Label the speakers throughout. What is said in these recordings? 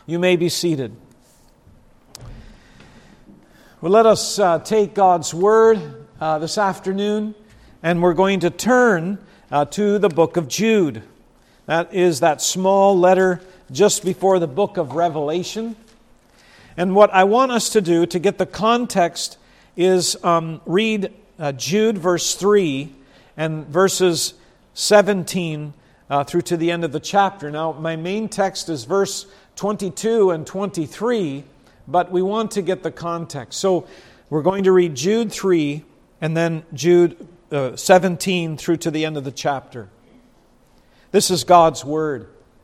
Speaker 1: You may be seated. Well, let us take God's Word this afternoon, and we're going to turn to the book of Jude. That is that small letter just before the book of Revelation. And what I want us to do to get the context is read Jude verse 3 and verses 17 through to the end of the chapter. Now, my main text is verse 22 and 23, but we want to get the context. So we're going to read Jude 3 and then Jude 17 through to the end of the chapter. This is God's Word.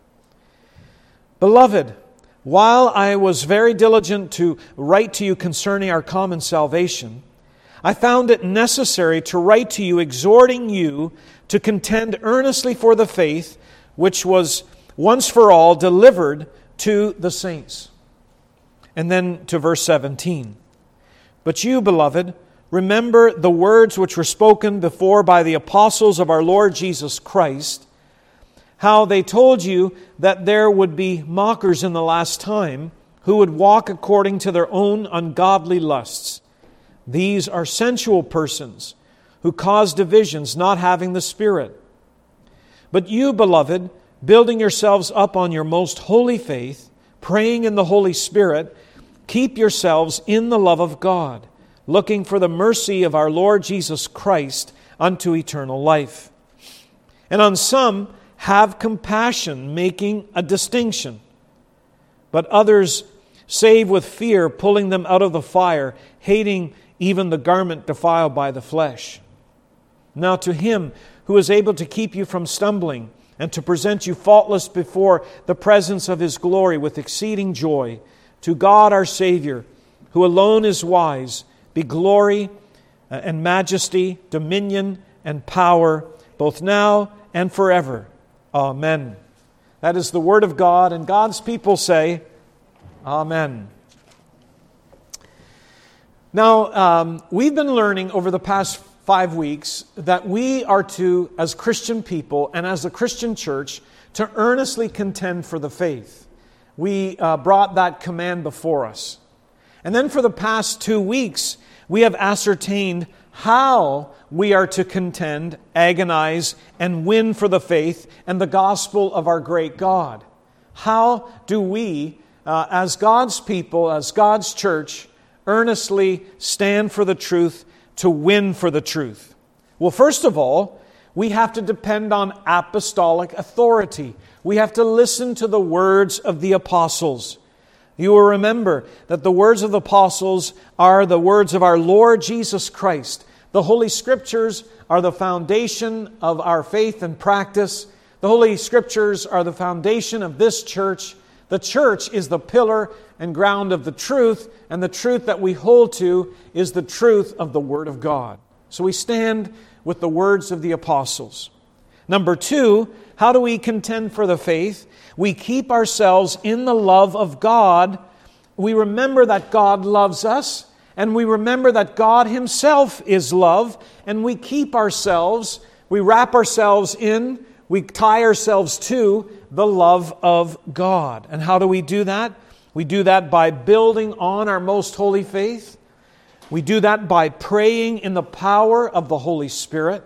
Speaker 1: Beloved, while I was very diligent to write to you concerning our common salvation, I found it necessary to write to you, exhorting you to contend earnestly for the faith which was once for all delivered to the saints. And then to verse 17. But you, beloved, remember the words which were spoken before by the apostles of our Lord Jesus Christ, how they told you that there would be mockers in the last time who would walk according to their own ungodly lusts. These are sensual persons who cause divisions, not having the Spirit. But you, beloved, building yourselves up on your most holy faith, praying in the Holy Spirit, keep yourselves in the love of God, looking for the mercy of our Lord Jesus Christ unto eternal life. And on some have compassion, making a distinction, but others save with fear, pulling them out of the fire, hating even the garment defiled by the flesh. Now to Him who is able to keep you from stumbling and to present you faultless before the presence of His glory with exceeding joy, to God our Savior, who alone is wise, be glory and majesty, dominion and power, both now and forever. Amen. That is the Word of God, and God's people say, Amen. Now, we've been learning over the past 5 weeks that we are to, as Christian people and as a Christian church, to earnestly contend for the faith. We brought that command before us. And then for the past 2 weeks, we have ascertained how we are to contend, agonize, and win for the faith and the gospel of our great God. How do we, as God's people, as God's church, earnestly stand for the truth, to win for the truth? Well, first of all, we have to depend on apostolic authority. We have to listen to the words of the apostles. You will remember that the words of the apostles are the words of our Lord Jesus Christ. The Holy Scriptures are the foundation of our faith and practice. The Holy Scriptures are the foundation of this church. The church is the pillar and ground of the truth, and the truth that we hold to is the truth of the Word of God. So we stand with the words of the apostles. Number 2, how do we contend for the faith? We keep ourselves in the love of God. We remember that God loves us, and we remember that God Himself is love, and we keep ourselves, we wrap ourselves in, we tie ourselves to the love of God. And how do we do that? We do that by building on our most holy faith. We do that by praying in the power of the Holy Spirit.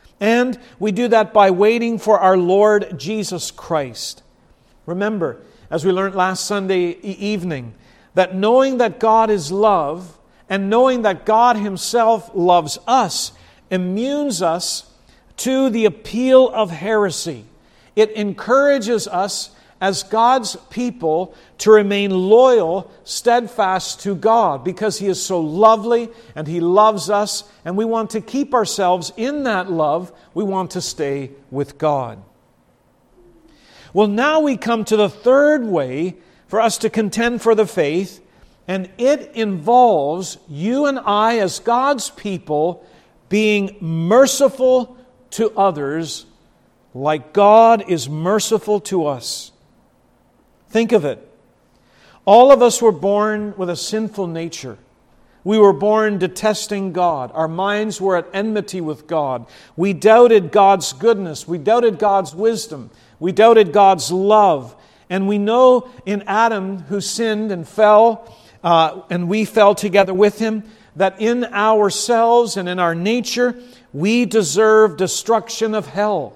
Speaker 1: And we do that by waiting for our Lord Jesus Christ. Remember, as we learned last Sunday evening, that knowing that God is love and knowing that God Himself loves us immunes us to the appeal of heresy. It encourages us as God's people to remain loyal, steadfast to God, because He is so lovely and He loves us, and we want to keep ourselves in that love. We want to stay with God. Well, now we come to the third way for us to contend for the faith, and it involves you and I as God's people being merciful to others like God is merciful to us. Think of it. All of us were born with a sinful nature. We were born detesting God. Our minds were at enmity with God. We doubted God's goodness. We doubted God's wisdom. We doubted God's love. And we know in Adam, who sinned and fell, and we fell together with him, that in ourselves and in our nature, we deserve destruction of hell.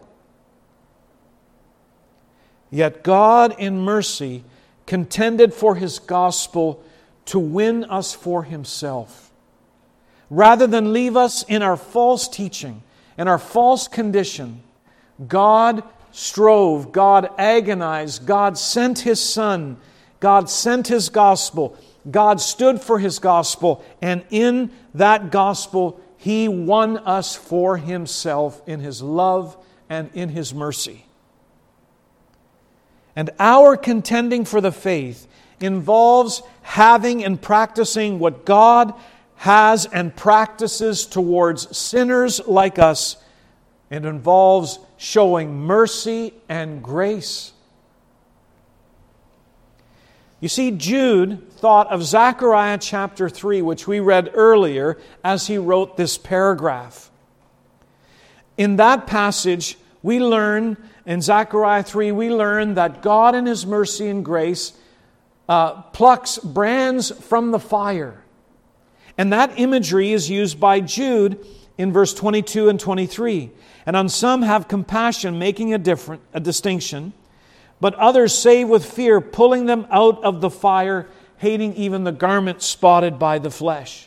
Speaker 1: Yet God, in mercy, contended for His gospel to win us for Himself. Rather than leave us in our false teaching and our false condition, God strove, God agonized, God sent His Son, God sent His gospel, God stood for His gospel, and in that gospel He won us for Himself in His love and in His mercy. And our contending for the faith involves having and practicing what God has and practices towards sinners like us. It involves showing mercy and grace. You see, Jude thought of Zechariah chapter 3, which we read earlier, as he wrote this paragraph. In that passage, we learn, in Zechariah 3, we learn that God in His mercy and grace plucks brands from the fire. And that imagery is used by Jude in verse 22 and 23. And on some have compassion, making a distinction, but others save with fear, pulling them out of the fire, hating even the garment spotted by the flesh.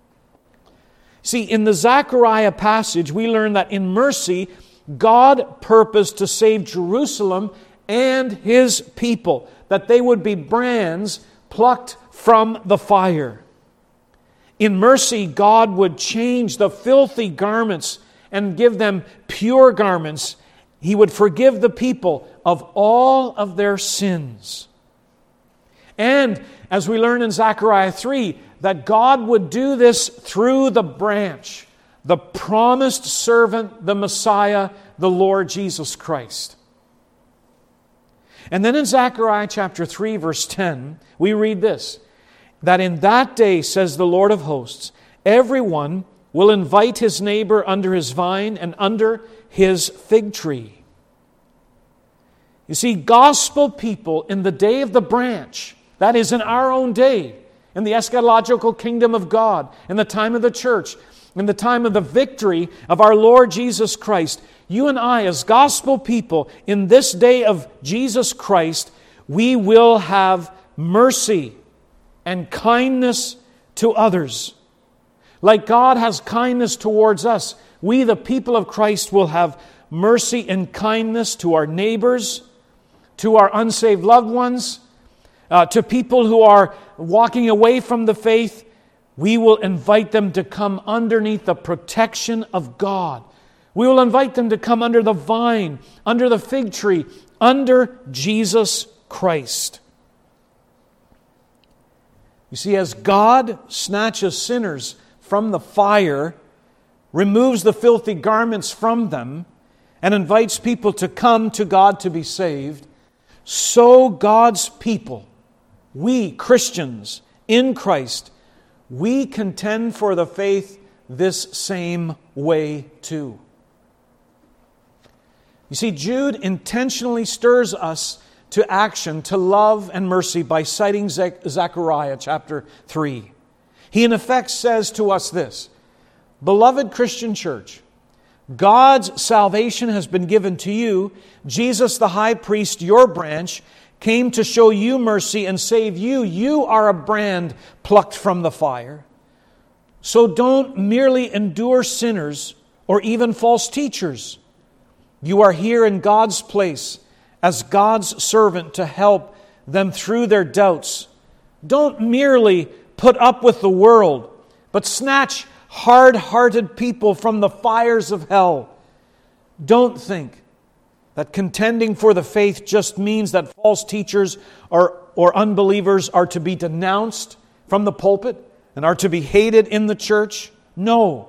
Speaker 1: See, in the Zechariah passage, we learn that in mercy, God purposed to save Jerusalem and His people, that they would be brands plucked from the fire. In mercy, God would change the filthy garments and give them pure garments. He would forgive the people of all of their sins. And as we learn in Zechariah 3, that God would do this through the branch, the promised servant, the Messiah, the Lord Jesus Christ. And then in Zechariah chapter 3, verse 10, we read this, that in that day, says the Lord of hosts, everyone will invite his neighbor under his vine and under his fig tree. You see, gospel people in the day of the branch, that is in our own day, in the eschatological kingdom of God, in the time of the church, in the time of the victory of our Lord Jesus Christ, you and I, as gospel people, in this day of Jesus Christ, we will have mercy and kindness to others. Like God has kindness towards us, we, the people of Christ, will have mercy and kindness to our neighbors, to our unsaved loved ones, to people who are walking away from the faith. We will invite them to come underneath the protection of God. We will invite them to come under the vine, under the fig tree, under Jesus Christ. You see, as God snatches sinners from the fire, removes the filthy garments from them, and invites people to come to God to be saved, so God's people, we Christians in Christ, we contend for the faith this same way too. You see, Jude intentionally stirs us to action, to love and mercy by citing Zechariah chapter 3. He in effect says to us this, beloved Christian church, God's salvation has been given to you. Jesus the high priest, your branch, came to show you mercy and save you. You are a brand plucked from the fire. So don't merely endure sinners or even false teachers. You are here in God's place as God's servant to help them through their doubts. Don't merely put up with the world, but snatch hard-hearted people from the fires of hell. Don't think that contending for the faith just means that false teachers or unbelievers are to be denounced from the pulpit and are to be hated in the church. No.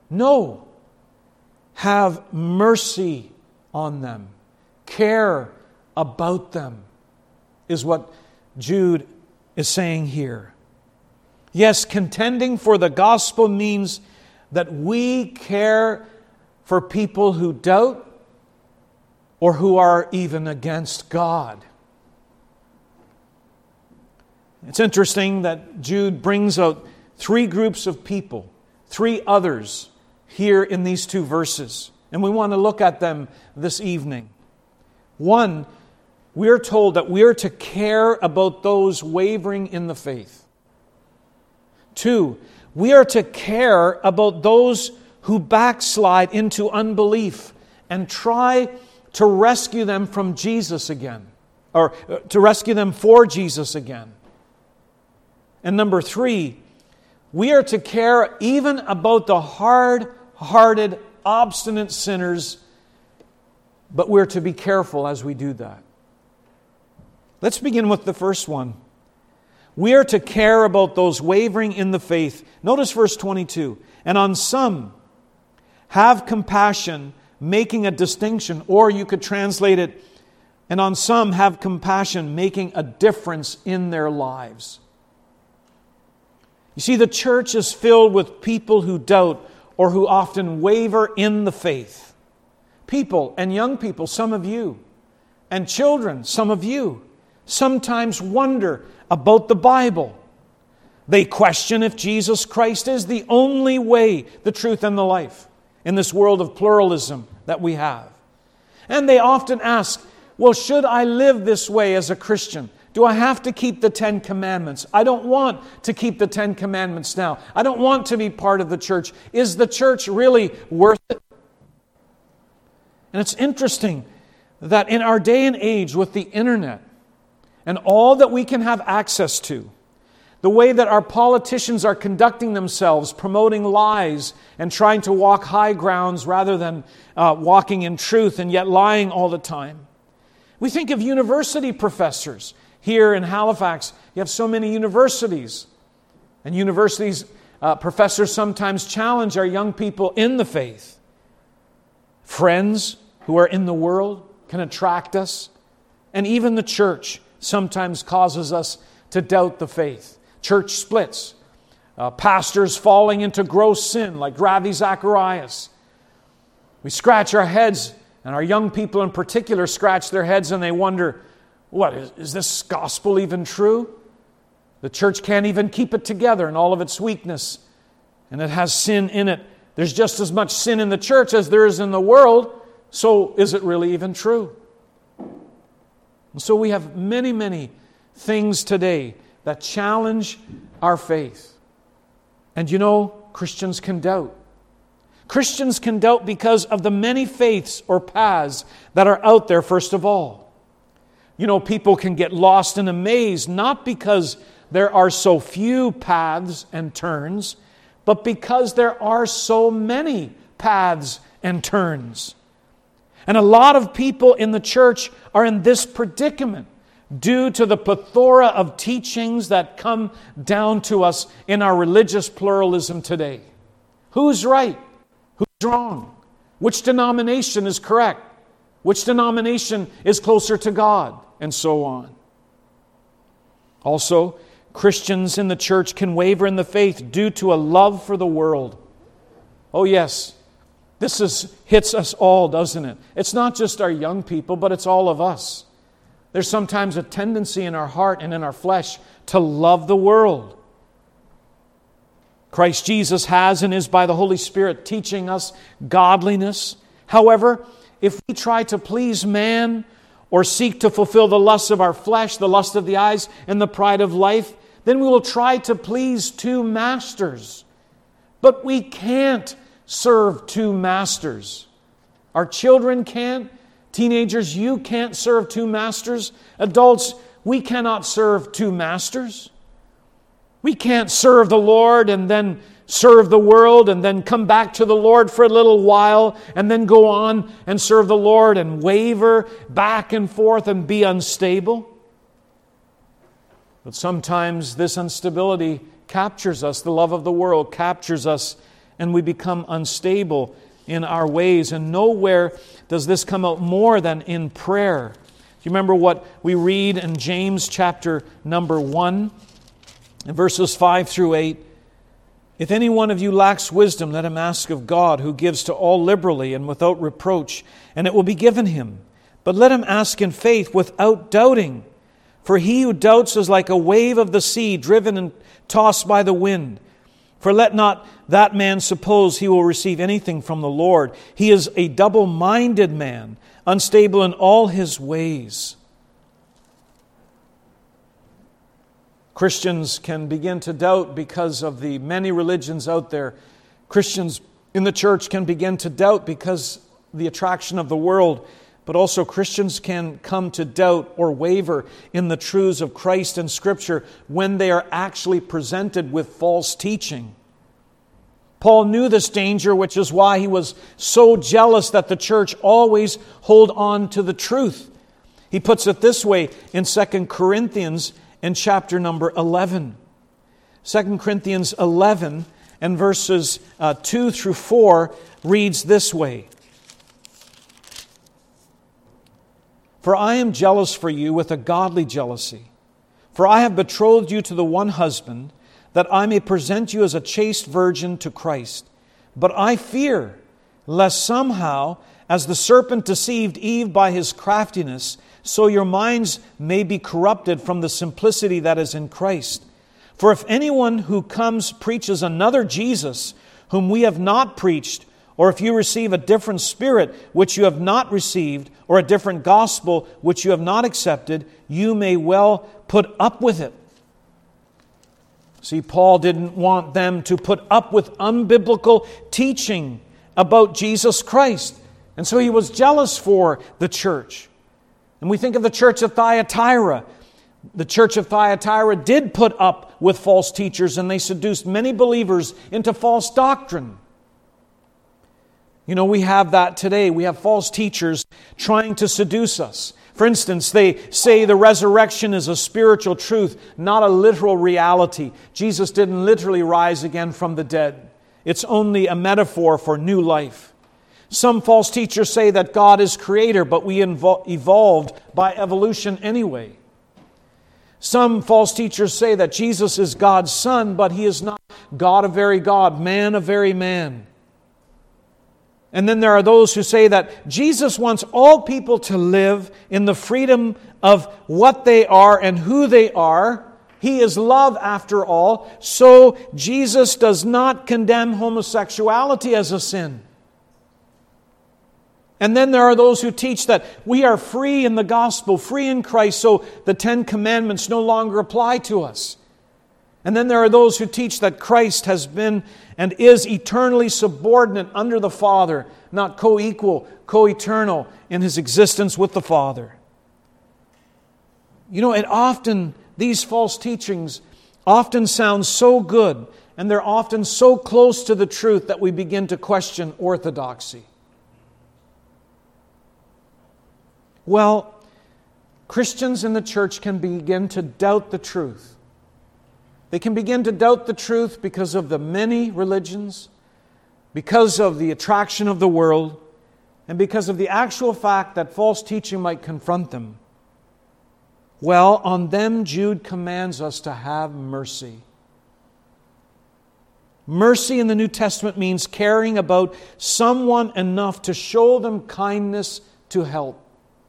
Speaker 1: Have mercy on them. Care about them is what Jude is saying here. Yes, contending for the gospel means that we care for people who doubt or who are even against God. It's interesting that Jude brings out three groups of people, three others here in these two verses. And we want to look at them this evening. One, we are told that we are to care about those wavering in the faith. Two, we are to care about those who backslide into unbelief and try to rescue them from Jesus again, or to rescue them for Jesus again. And number three, we are to care even about the hard-hearted, obstinate sinners, but we're to be careful as we do that. Let's begin with the first one. We are to care about those wavering in the faith. Notice verse 22. And on some, have compassion, making a distinction. Or you could translate it, and on some, have compassion, making a difference in their lives. You see, the church is filled with people who doubt or who often waver in the faith. People and young people, some of you, and children, some of you, sometimes wonder about the Bible. They question if Jesus Christ is the only way, the truth, and the life in this world of pluralism that we have. And they often ask, well, should I live this way as a Christian? Do I have to keep the 10 Commandments? I don't want to keep the 10 Commandments now. I don't want to be part of the church. Is the church really worth it? And it's interesting that in our day and age with the internet and all that we can have access to, the way that our politicians are conducting themselves, promoting lies and trying to walk high grounds rather than walking in truth and yet lying all the time. We think of university professors. Here in Halifax, you have so many universities. And universities, professors sometimes challenge our young people in the faith. Friends who are in the world can attract us. And even the church sometimes causes us to doubt the faith. Church splits. Pastors falling into gross sin like Ravi Zacharias. We scratch our heads, and our young people in particular scratch their heads and they wonder, what, is this gospel even true? The church can't even keep it together in all of its weakness. And it has sin in it. There's just as much sin in the church as there is in the world. So is it really even true? And so we have many, many things today that challenge our faith. And you know, Christians can doubt. Christians can doubt because of the many faiths or paths that are out there, first of all. You know, people can get lost and amazed, not because there are so few paths and turns, but because there are so many paths and turns. And a lot of people in the church are in this predicament due to the plethora of teachings that come down to us in our religious pluralism today. Who's right? Who's wrong? Which denomination is correct? Which denomination is closer to God? And so on. Also, Christians in the church can waver in the faith due to a love for the world. Oh yes, this hits us all, doesn't it? It's not just our young people, but it's all of us. There's sometimes a tendency in our heart and in our flesh to love the world. Christ Jesus has and is by the Holy Spirit teaching us godliness. However, if we try to please man or seek to fulfill the lusts of our flesh, the lust of the eyes, and the pride of life, then we will try to please two masters. But we can't serve two masters. Our children can't. Teenagers, you can't serve two masters. Adults, we cannot serve two masters. We can't serve the Lord and then serve the world and then come back to the Lord for a little while and then go on and serve the Lord and waver back and forth and be unstable. But sometimes this instability captures us. The love of the world captures us and we become unstable in our ways. And nowhere does this come out more than in prayer. Do you remember what we read in James chapter number 1, in verses 5 through 8? If any one of you lacks wisdom, let him ask of God, who gives to all liberally and without reproach, and it will be given him. But let him ask in faith without doubting. For he who doubts is like a wave of the sea, driven and tossed by the wind. For let not that man suppose he will receive anything from the Lord. He is a double-minded man, unstable in all his ways. Christians can begin to doubt because of the many religions out there. Christians in the church can begin to doubt because of the attraction of the world. But also Christians can come to doubt or waver in the truths of Christ and Scripture when they are actually presented with false teaching. Paul knew this danger, which is why he was so jealous that the church always hold on to the truth. He puts it this way in 2 Corinthians in chapter number 11. 2 Corinthians 11 and verses 2 through 4 reads this way. For I am jealous for you with a godly jealousy. For I have betrothed you to the one husband, that I may present you as a chaste virgin to Christ. But I fear, lest somehow, as the serpent deceived Eve by his craftiness, so your minds may be corrupted from the simplicity that is in Christ. For if anyone who comes preaches another Jesus, whom we have not preached, or if you receive a different spirit which you have not received, or a different gospel which you have not accepted, you may well put up with it. See, Paul didn't want them to put up with unbiblical teaching about Jesus Christ. And so he was jealous for the church. And we think of the church of Thyatira. The church of Thyatira did put up with false teachers, and they seduced many believers into false doctrine. You know, we have that today. We have false teachers trying to seduce us. For instance, they say the resurrection is a spiritual truth, not a literal reality. Jesus didn't literally rise again from the dead. It's only a metaphor for new life. Some false teachers say that God is creator, but we evolved by evolution anyway. Some false teachers say that Jesus is God's Son, but He is not God a very God, man a very man. And then there are those who say that Jesus wants all people to live in the freedom of what they are and who they are. He is love after all, so Jesus does not condemn homosexuality as a sin. And then there are those who teach that we are free in the gospel, free in Christ, so the 10 commandments no longer apply to us. And then there are those who teach that Christ has been and is eternally subordinate under the Father, not co-equal, co-eternal in His existence with the Father. You know, these false teachings often sound so good, and they're often so close to the truth that we begin to question orthodoxy. Well, Christians in the church can begin to doubt the truth. They can begin to doubt the truth because of the many religions, because of the attraction of the world, and because of the actual fact that false teaching might confront them. Well, on them Jude commands us to have mercy. Mercy in the New Testament means caring about someone enough to show them kindness to help.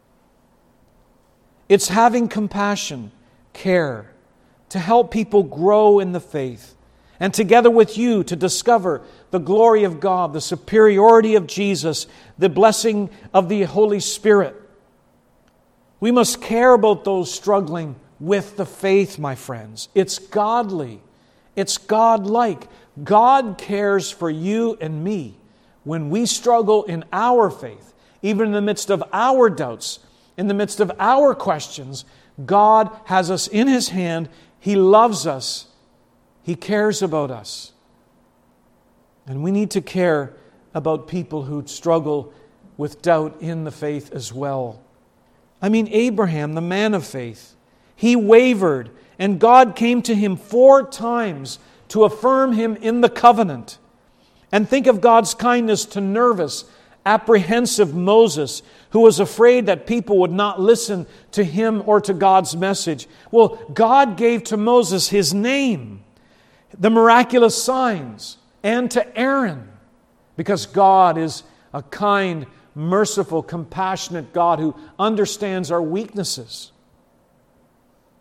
Speaker 1: It's having compassion, care, to help people grow in the faith, and together with you to discover the glory of God, the superiority of Jesus, the blessing of the Holy Spirit. We must care about those struggling with the faith, my friends. It's godly. It's God-like. God cares for you and me when we struggle in our faith, even in the midst of our doubts, in the midst of our questions. God has us in His hand. He loves us. He cares about us. And we need to care about people who struggle with doubt in the faith as well. I mean, Abraham, the man of faith, he wavered, and God came to him 4 times to affirm him in the covenant. And think of God's kindness to nervous, apprehensive Moses, who was afraid that people would not listen to him or to God's message. Well, God gave to Moses his name, the miraculous signs, and to Aaron, because God is a kind, merciful, compassionate God who understands our weaknesses.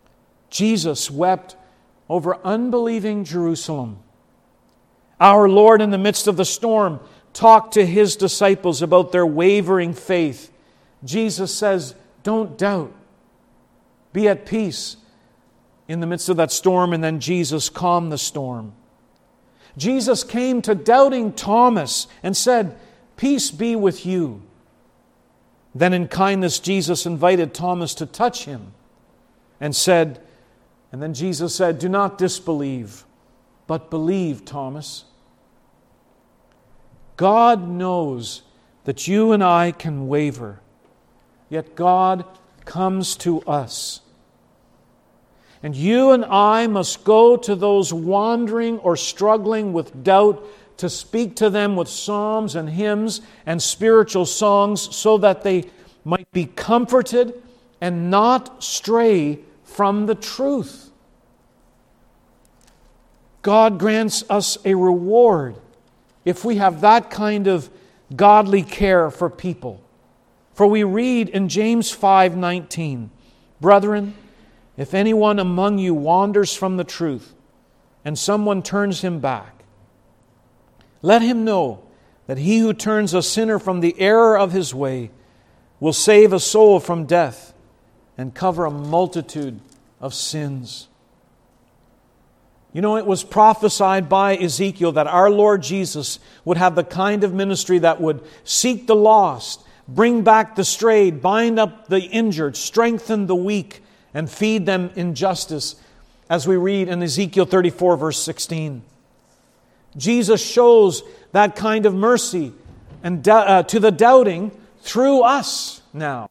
Speaker 1: Jesus wept over unbelieving Jerusalem. Our Lord, in the midst of the storm, talked to His disciples about their wavering faith. Jesus says, don't doubt. Be at peace in the midst of that storm, and then Jesus calmed the storm. Jesus came to doubting Thomas and said, peace be with you. Then in kindness, Jesus invited Thomas to touch Him and then Jesus said, do not disbelieve, but believe, Thomas. God knows that you and I can waver, yet God comes to us. And you and I must go to those wandering or struggling with doubt to speak to them with psalms and hymns and spiritual songs so that they might be comforted and not stray from the truth. God grants us a reward if we have that kind of godly care for people. For we read in James 5:19, brethren, if anyone among you wanders from the truth, and someone turns him back, let him know that he who turns a sinner from the error of his way will save a soul from death and cover a multitude of sins. You know, it was prophesied by Ezekiel that our Lord Jesus would have the kind of ministry that would seek the lost, bring back the strayed, bind up the injured, strengthen the weak, and feed them in justice, as we read in Ezekiel 34, verse 16. Jesus shows that kind of mercy and to the doubting through us now.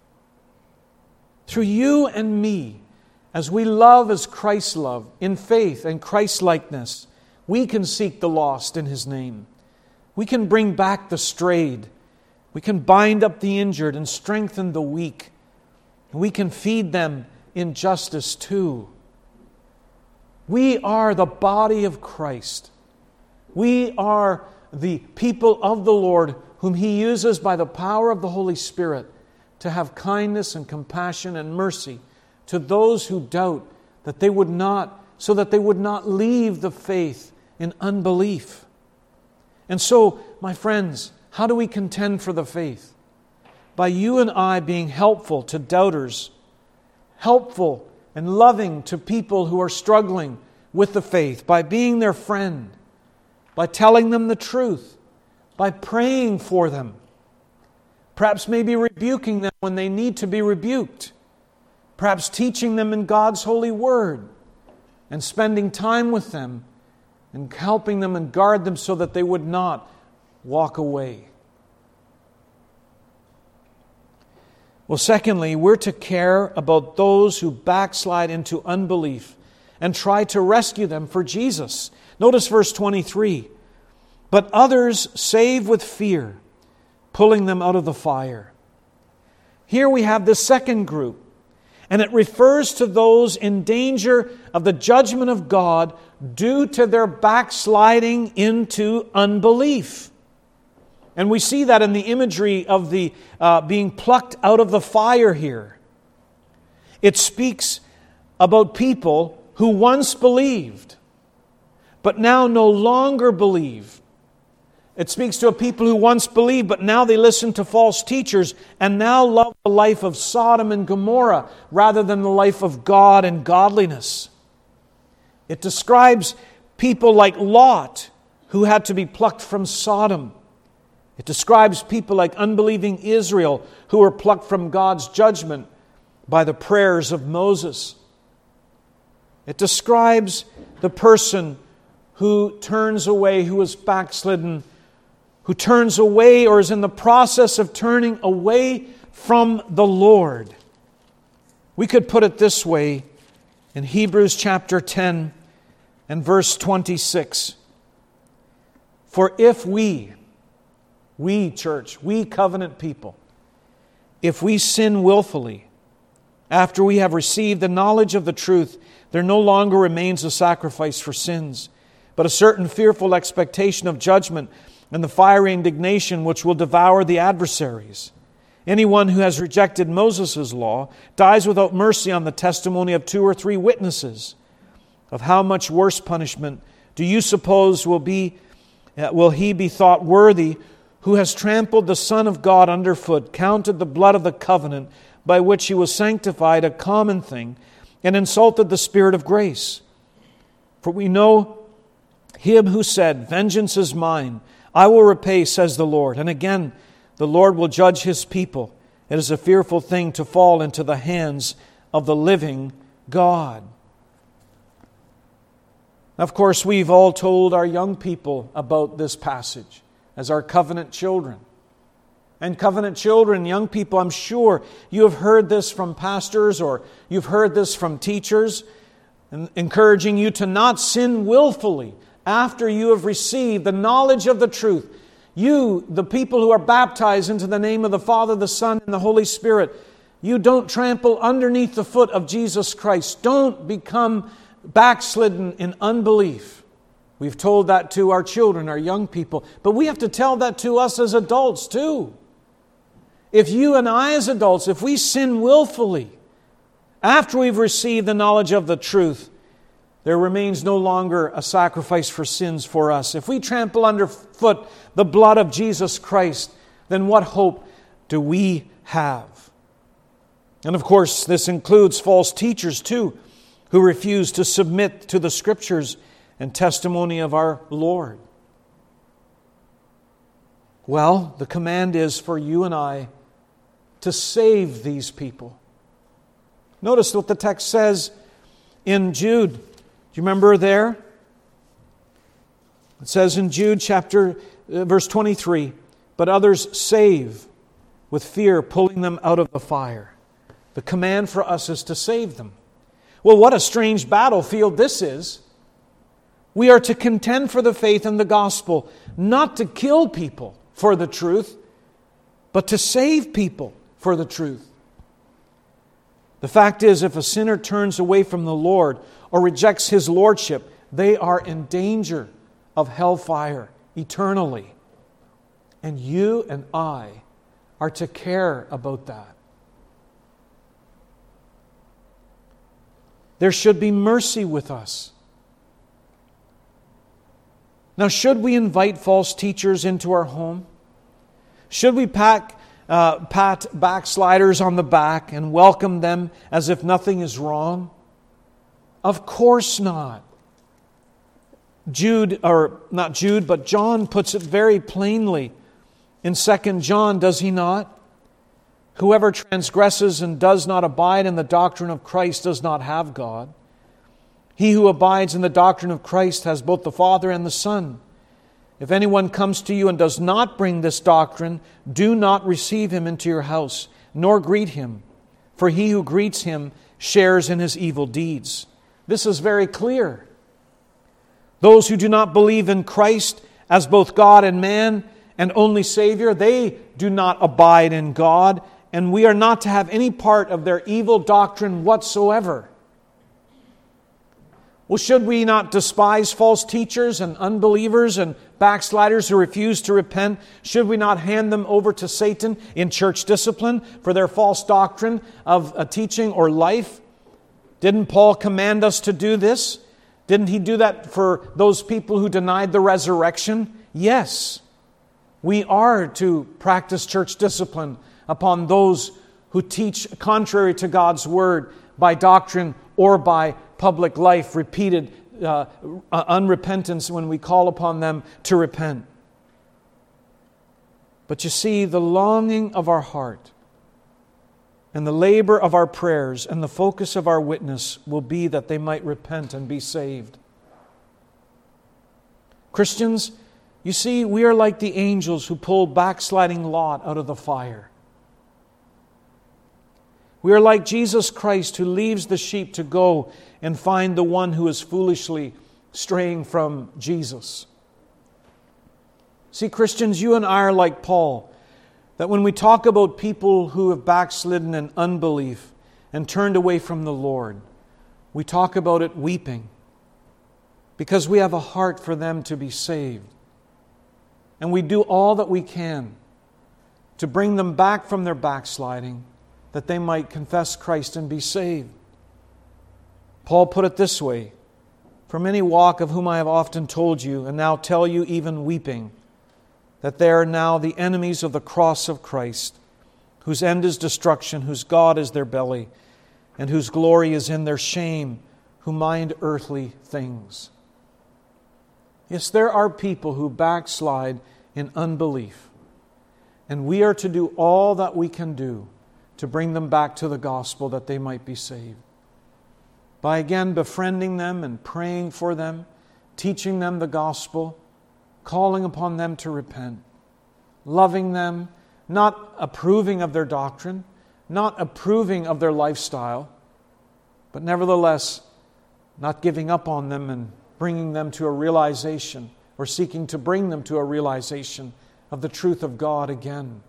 Speaker 1: Through you and me, as we love as Christ loved, in faith and Christ-likeness, we can seek the lost in His name. We can bring back the strayed. We can bind up the injured and strengthen the weak. We can feed them in justice too. We are the body of Christ. We are the people of the Lord whom He uses by the power of the Holy Spirit to have kindness and compassion and mercy to those who doubt, that they would not, so that they would not leave the faith in unbelief. And so, my friends, how do we contend for the faith? By you and I being helpful to doubters, helpful and loving to people who are struggling with the faith, by being their friend, by telling them the truth, by praying for them, perhaps maybe rebuking them when they need to be rebuked, perhaps teaching them in God's holy word, and spending time with them and helping them and guard them so that they would not walk away. Well, secondly, we're to care about those who backslide into unbelief and try to rescue them for Jesus. Notice verse 23. But others save with fear, pulling them out of the fire. Here we have the second group, and it refers to those in danger of the judgment of God due to their backsliding into unbelief. And we see that in the imagery of the being plucked out of the fire here. It speaks about people who once believed, but now no longer believe. It speaks to a people who once believed, but now they listen to false teachers and now love the life of Sodom and Gomorrah rather than the life of God and godliness. It describes people like Lot who had to be plucked from Sodom. It describes people like unbelieving Israel who were plucked from God's judgment by the prayers of Moses. It describes the person who turns away, who is backslidden, who turns away or is in the process of turning away from the Lord. We could put it this way in Hebrews chapter 10 and verse 26. For if we church, we covenant people, if we sin willfully, after we have received the knowledge of the truth, there no longer remains a sacrifice for sins, but a certain fearful expectation of judgment and the fiery indignation which will devour the adversaries. Anyone who has rejected Moses' law dies without mercy on the testimony of 2 or 3 witnesses. Of how much worse punishment do you suppose will he be thought worthy who has trampled the Son of God underfoot, counted the blood of the covenant by which he was sanctified a common thing, and insulted the Spirit of grace? For we know him who said, "Vengeance is mine, I will repay, says the Lord." And again, the Lord will judge His people. It is a fearful thing to fall into the hands of the living God. Of course, we've all told our young people about this passage as our covenant children. And covenant children, young people, I'm sure you have heard this from pastors or you've heard this from teachers, encouraging you to not sin willfully after you have received the knowledge of the truth. You, the people who are baptized into the name of the Father, the Son, and the Holy Spirit, you don't trample underneath the foot of Jesus Christ. Don't become backslidden in unbelief. We've told that to our children, our young people, but we have to tell that to us as adults too. If you and I as adults, if we sin willfully after we've received the knowledge of the truth, there remains no longer a sacrifice for sins for us. If we trample underfoot the blood of Jesus Christ, then what hope do we have? And of course, this includes false teachers too, who refuse to submit to the Scriptures and testimony of our Lord. Well, the command is for you and I to save these people. Notice what the text says in Jude. Do you remember there? It says in Jude verse 23, "But others save with fear, pulling them out of the fire." The command for us is to save them. Well, what a strange battlefield this is. We are to contend for the faith and the gospel, not to kill people for the truth, but to save people for the truth. The fact is, if a sinner turns away from the Lord or rejects His lordship, they are in danger of hellfire eternally. And you and I are to care about that. There should be mercy with us. Now, should we invite false teachers into our home? Should we pat backsliders on the back and welcome them as if nothing is wrong? Of course not. John puts it very plainly in 2 John, does he not? Whoever transgresses and does not abide in the doctrine of Christ does not have God. He who abides in the doctrine of Christ has both the Father and the Son. If anyone comes to you and does not bring this doctrine, do not receive him into your house, nor greet him, for he who greets him shares in his evil deeds. This is very clear. Those who do not believe in Christ as both God and man and only Savior, they do not abide in God, and we are not to have any part of their evil doctrine whatsoever. Well, should we not despise false teachers and unbelievers and backsliders who refuse to repent? Should we not hand them over to Satan in church discipline for their false doctrine of a teaching or life? Didn't Paul command us to do this? Didn't he do that for those people who denied the resurrection? Yes. We are to practice church discipline upon those who teach contrary to God's Word by doctrine or by public life, repeated unrepentance when we call upon them to repent. But you see, the longing of our heart and the labor of our prayers and the focus of our witness will be that they might repent and be saved. Christians, you see, we are like the angels who pulled backsliding Lot out of the fire. We are like Jesus Christ who leaves the sheep to go and find the one who is foolishly straying from Jesus. See, Christians, you and I are like Paul, that when we talk about people who have backslidden in unbelief and turned away from the Lord, we talk about it weeping because we have a heart for them to be saved. And we do all that we can to bring them back from their backsliding, that they might confess Christ and be saved. Paul put it this way, "For many walk, of whom I have often told you, and now tell you even weeping, that they are now the enemies of the cross of Christ, whose end is destruction, whose God is their belly, and whose glory is in their shame, who mind earthly things." Yes, there are people who backslide in unbelief, and we are to do all that we can do to bring them back to the gospel that they might be saved. By again befriending them and praying for them, teaching them the gospel, calling upon them to repent, loving them, not approving of their doctrine, not approving of their lifestyle, but nevertheless not giving up on them and bringing them to a realization, or seeking to bring them to a realization of the truth of God again.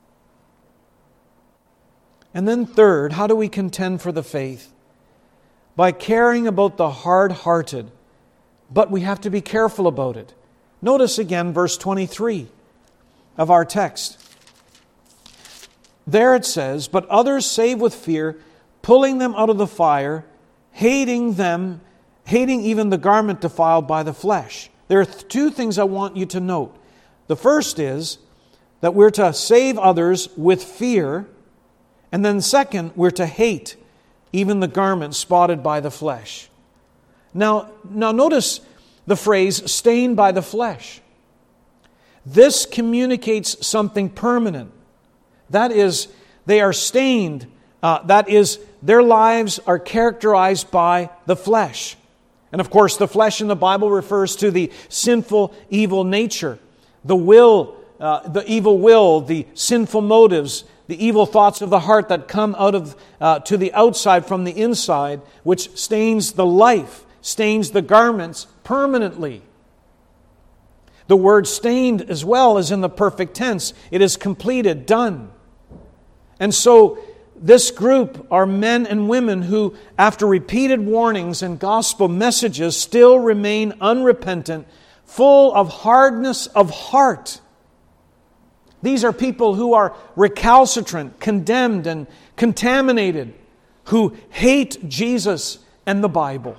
Speaker 1: And then third, how do we contend for the faith? By caring about the hard-hearted, but we have to be careful about it. Notice again verse 23 of our text. There it says, "But others save with fear, pulling them out of the fire, hating even the garment defiled by the flesh." There are two things I want you to note. The first is that we're to save others with fear, and then second, we're to hate even the garment spotted by the flesh. Now notice the phrase, stained by the flesh. This communicates something permanent. That is, they are stained. That is, their lives are characterized by the flesh. And of course, the flesh in the Bible refers to the sinful, evil nature, the will, the evil will, the sinful motives, the evil thoughts of the heart that come out of to the outside from the inside, which stains the life, stains the garments permanently. The word stained as well is in the perfect tense. It is completed, done. And so this group are men and women who, after repeated warnings and gospel messages, still remain unrepentant, full of hardness of heart. These are people who are recalcitrant, condemned, and contaminated, who hate Jesus and the Bible.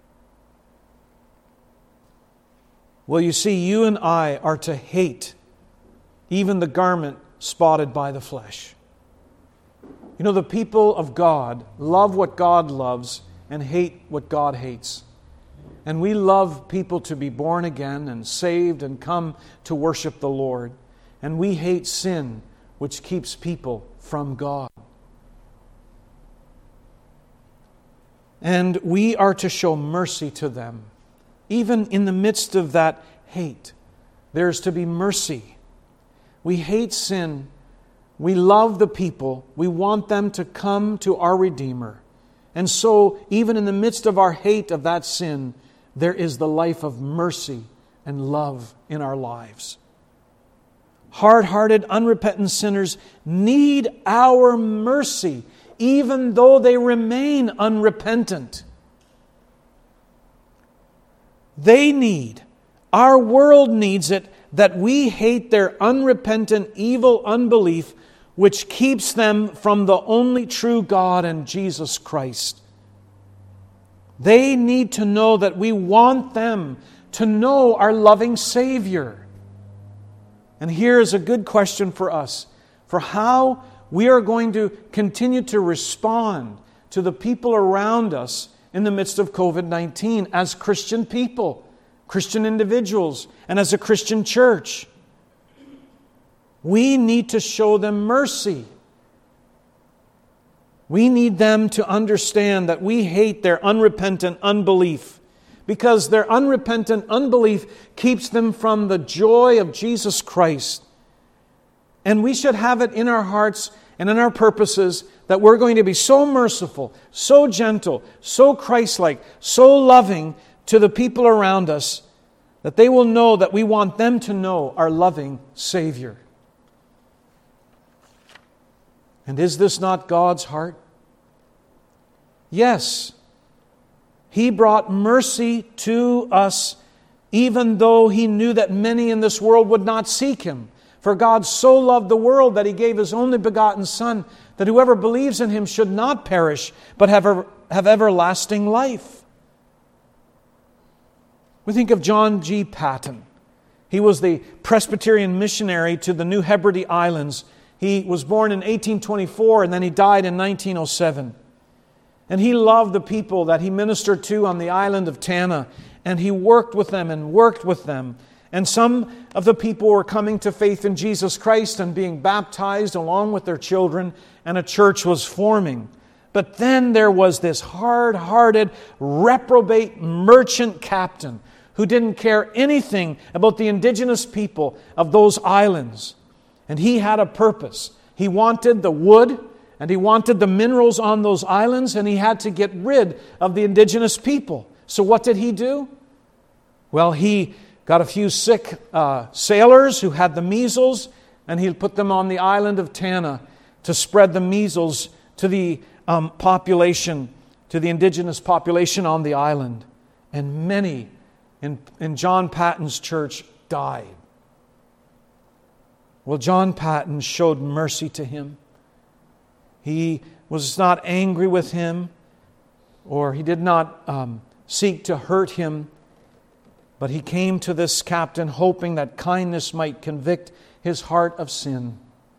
Speaker 1: Well, you see, you and I are to hate even the garment spotted by the flesh. You know, the people of God love what God loves and hate what God hates. And we love people to be born again and saved and come to worship the Lord. And we hate sin, which keeps people from God. And we are to show mercy to them. Even in the midst of that hate, there is to be mercy. We hate sin. We love the people. We want them to come to our Redeemer. And so, even in the midst of our hate of that sin, there is the life of mercy and love in our lives. Hard-hearted, unrepentant sinners need our mercy, even though they remain unrepentant. They need, our world needs it, that we hate their unrepentant, evil unbelief, which keeps them from the only true God and Jesus Christ. They need to know that we want them to know our loving Savior. And here is a good question for us, for how we are going to continue to respond to the people around us in the midst of COVID-19 as Christian people, Christian individuals, and as a Christian church. We need to show them mercy. We need them to understand that we hate their unrepentant unbelief, because their unrepentant unbelief keeps them from the joy of Jesus Christ. And we should have it in our hearts and in our purposes that we're going to be so merciful, so gentle, so Christ-like, so loving to the people around us that they will know that we want them to know our loving Savior. And is this not God's heart? Yes. He brought mercy to us, even though He knew that many in this world would not seek Him. For God so loved the world that He gave His only begotten Son, that whoever believes in Him should not perish, but have everlasting life. We think of John G. Paton. He was the Presbyterian missionary to the New Hebrides Islands. He was born in 1824 and then he died in 1907. And he loved the people that he ministered to on the island of Tanna. And he worked with them and worked with them. And some of the people were coming to faith in Jesus Christ and being baptized along with their children, and a church was forming. But then there was this hard-hearted, reprobate merchant captain who didn't care anything about the indigenous people of those islands. And he had a purpose. He wanted the wood and he wanted the minerals on those islands, and he had to get rid of the indigenous people. So what did he do? Well, he got a few sick sailors who had the measles, and he put them on the island of Tanna to spread the measles to the population, to the indigenous population on the island. And many in John Paton's church died. Well, John Paton showed mercy to him. He was not angry with him, or he did not seek to hurt him, but he came to this captain hoping that kindness might convict his heart of sin.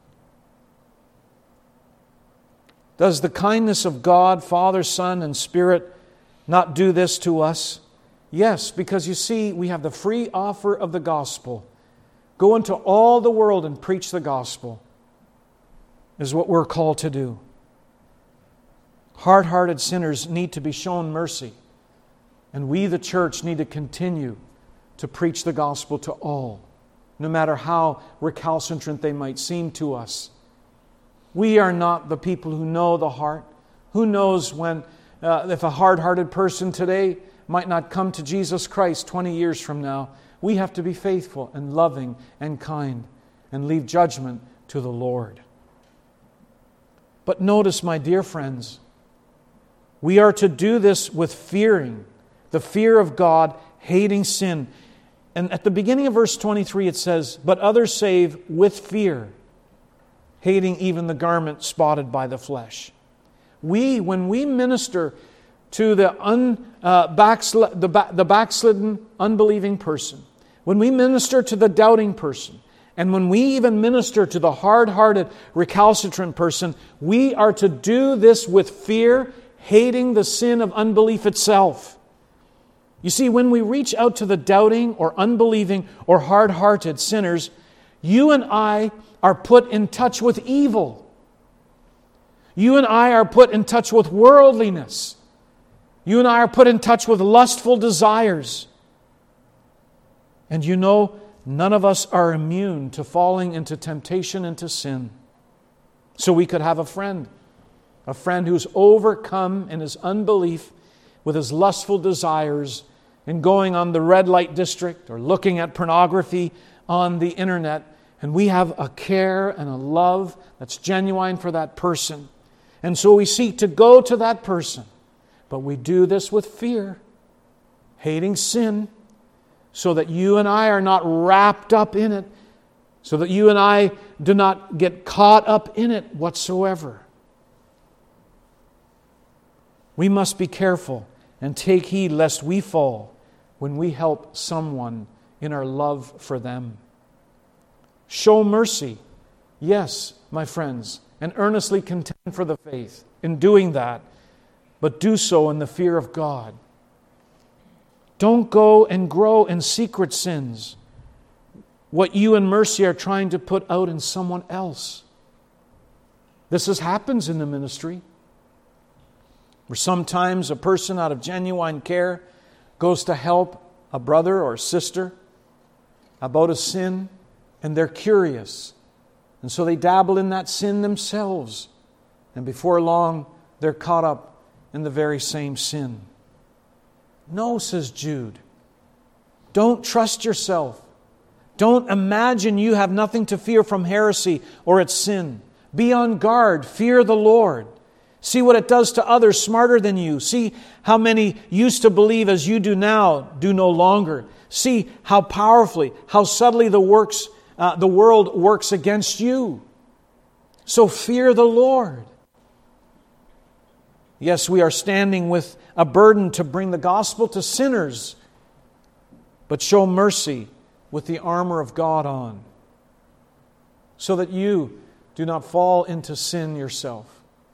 Speaker 1: Does the kindness of God, Father, Son, and Spirit not do this to us? Yes, because you see, we have the free offer of the gospel. Go into all the world and preach the gospel is what we're called to do. Hard-hearted sinners need to be shown mercy, and we, the church, need to continue to preach the gospel to all, no matter how recalcitrant they might seem to us. We are not the people who know the heart. Who knows when, if a hard-hearted person today might not come to Jesus Christ 20 years from now. We have to be faithful and loving and kind and leave judgment to the Lord. But notice, my dear friends, we are to do this with fearing, the fear of God, hating sin. And at the beginning of verse 23 it says, "But others save with fear, hating even the garment spotted by the flesh." When we minister to the backslidden, unbelieving person, when we minister to the doubting person, and when we even minister to the hard-hearted, recalcitrant person, we are to do this with fear, hating the sin of unbelief itself. You see, when we reach out to the doubting or unbelieving or hard-hearted sinners, you and I are put in touch with evil. You and I are put in touch with worldliness. You and I are put in touch with lustful desires. And you know, none of us are immune to falling into temptation and to sin. So we could have a friend who's overcome in his unbelief with his lustful desires and going on the red light district or looking at pornography on the internet. And we have a care and a love that's genuine for that person. And so we seek to go to that person. But we do this with fear, hating sin, so that you and I are not wrapped up in it, so that you and I do not get caught up in it whatsoever. We must be careful and take heed lest we fall when we help someone in our love for them. Show mercy, yes, my friends, and earnestly contend for the faith in doing that, but do so in the fear of God. Don't go and grow in secret sins, what you and mercy are trying to put out in someone else. This happens in the ministry, where sometimes a person out of genuine care goes to help a brother or sister about a sin, and they're curious. And so they dabble in that sin themselves. And before long, they're caught up in the very same sin. No, says Jude. Don't trust yourself. Don't imagine you have nothing to fear from heresy or its sin. Be on guard. Fear the Lord. See what it does to others smarter than you. See how many used to believe as you do now do no longer. See how powerfully, how subtly the works the world works against you. So fear the Lord. Yes, we are standing with a burden to bring the gospel to sinners, but show mercy with the armor of God on, so that you do not fall into sin yourself.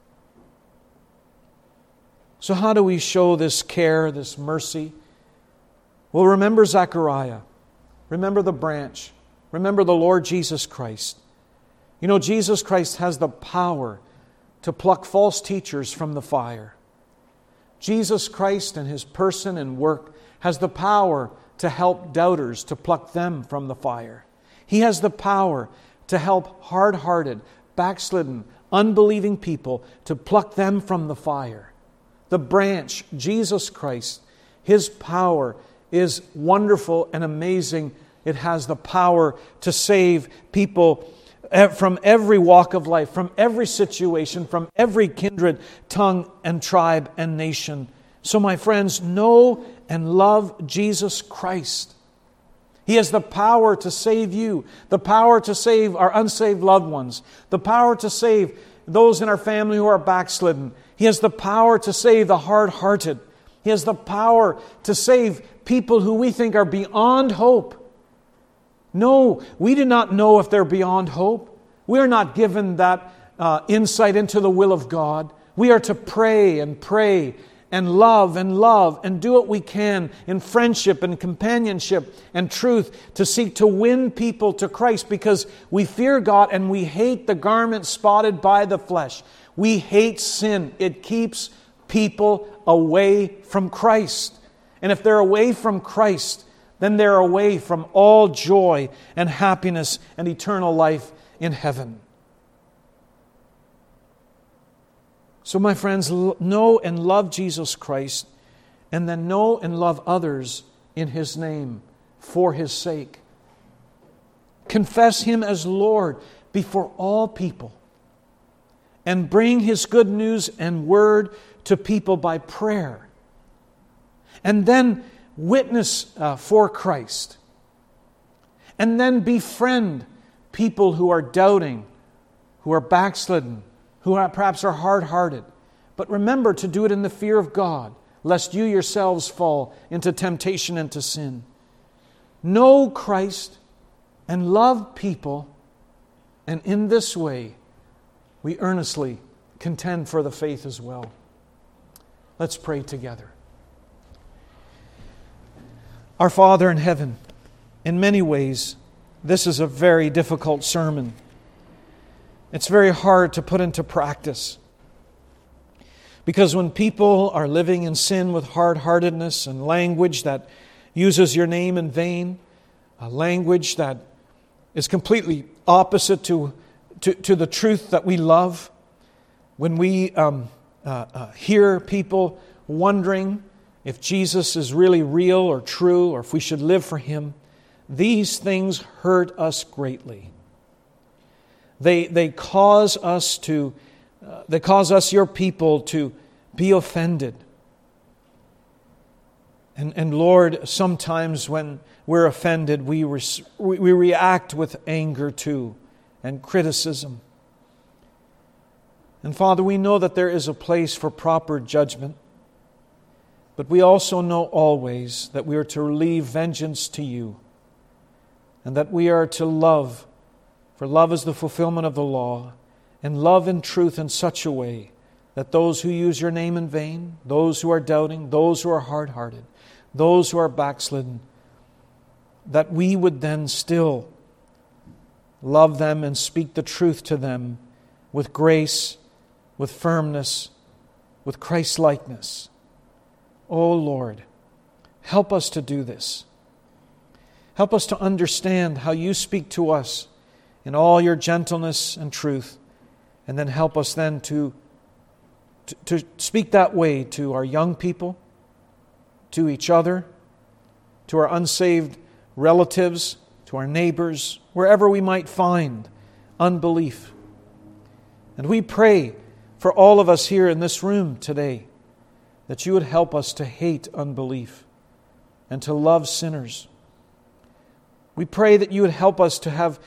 Speaker 1: So how do we show this care, this mercy? Well, remember Zechariah. Remember the branch. Remember the Lord Jesus Christ. You know, Jesus Christ has the power to pluck false teachers from the fire. Jesus Christ and His person and work has the power to help doubters, to pluck them from the fire. He has the power to help hard-hearted, backslidden, unbelieving people, to pluck them from the fire. The branch, Jesus Christ, His power is wonderful and amazing. It has the power to save people from every walk of life, from every situation, from every kindred, tongue, and tribe and nation. So, my friends, know and love Jesus Christ. He has the power to save you, the power to save our unsaved loved ones, the power to save those in our family who are backslidden. He has the power to save the hard-hearted. He has the power to save people who we think are beyond hope. No, we do not know if they're beyond hope. We are not given that insight into the will of God. We are to pray and love and do what we can in friendship and companionship and truth to seek to win people to Christ, because we fear God and we hate the garment spotted by the flesh. We hate sin. It keeps people away from Christ. And if they're away from Christ, then they're away from all joy and happiness and eternal life in heaven. So, my friends, know and love Jesus Christ, and then know and love others in His name, for His sake. Confess Him as Lord before all people, and bring His good news and word to people by prayer. And then witness for Christ. And then befriend people who are doubting, who are backslidden, who perhaps are hard-hearted. But remember to do it in the fear of God, lest you yourselves fall into temptation and to sin. Know Christ and love people, and in this way we earnestly contend for the faith as well. Let's pray together. Our Father in heaven, in many ways, this is a very difficult sermon. It's very hard to put into practice. Because when people are living in sin with hard-heartedness and language that uses your name in vain, a language that is completely opposite to the truth that we love, when we hear people wondering if Jesus is really real or true, or if we should live for Him, these things hurt us greatly. They cause us, your people, to be offended. And Lord, sometimes when we're offended, we react with anger too, and criticism. And Father, we know that there is a place for proper judgment, but we also know always that we are to leave vengeance to You, and that we are to love, for love is the fulfillment of the law, and love in truth in such a way that those who use Your name in vain, those who are doubting, those who are hard-hearted, those who are backslidden, that we would then still love them and speak the truth to them with grace, with firmness, with Christ-likeness. Oh Lord, help us to do this. Help us to understand how You speak to us in all Your gentleness and truth, and then help us then to speak that way to our young people, to each other, to our unsaved relatives, to our neighbors, wherever we might find unbelief. And we pray for all of us here in this room today that You would help us to hate unbelief and to love sinners. We pray that You would help us to have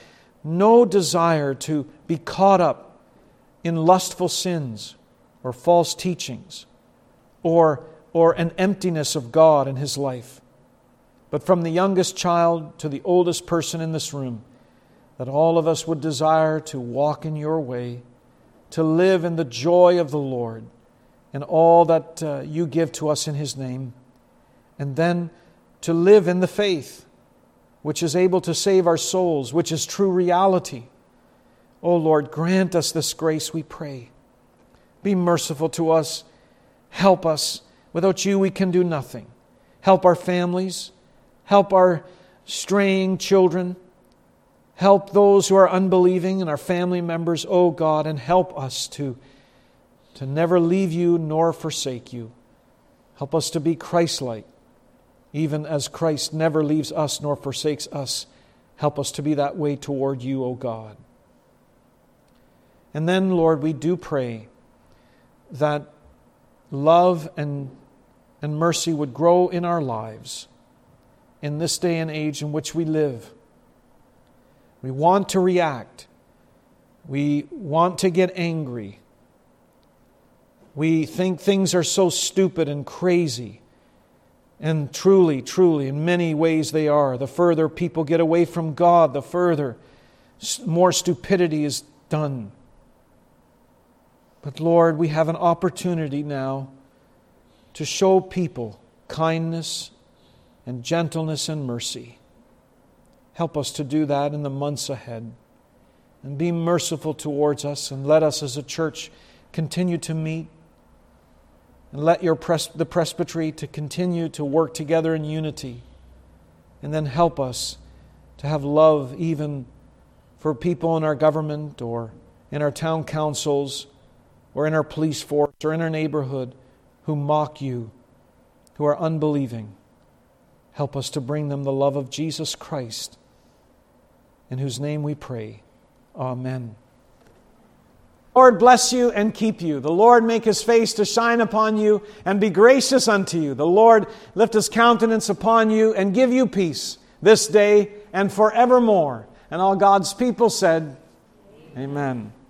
Speaker 1: no desire to be caught up in lustful sins or false teachings or an emptiness of God in his life. But from the youngest child to the oldest person in this room, that all of us would desire to walk in your way, to live in the joy of the Lord and all that you give to us in his name, and then to live in the faith which is able to save our souls, which is true reality. O Lord, grant us this grace, we pray. Be merciful to us. Help us. Without you, we can do nothing. Help our families. Help our straying children. Help those who are unbelieving and our family members, O God, and help us to never leave you nor forsake you. Help us to be Christ-like, even as Christ never leaves us nor forsakes us. Help us to be that way toward you, O God. And then, Lord, we do pray that love and mercy would grow in our lives in this day and age in which we live. We want to react. We want to get angry. We think things are so stupid and crazy. And truly, in many ways they are. The further people get away from God, the further more stupidity is done. But Lord, we have an opportunity now to show people kindness and gentleness and mercy. Help us to do that in the months ahead. And be merciful towards us, and let us as a church continue to meet. And let the presbytery to continue to work together in unity. And then help us to have love even for people in our government or in our town councils or in our police force or in our neighborhood who mock you, who are unbelieving. Help us to bring them the love of Jesus Christ, in whose name we pray. Amen. Lord bless you and keep you. The Lord make his face to shine upon you and be gracious unto you. The Lord lift his countenance upon you and give you peace this day and forevermore. And all God's people said, Amen.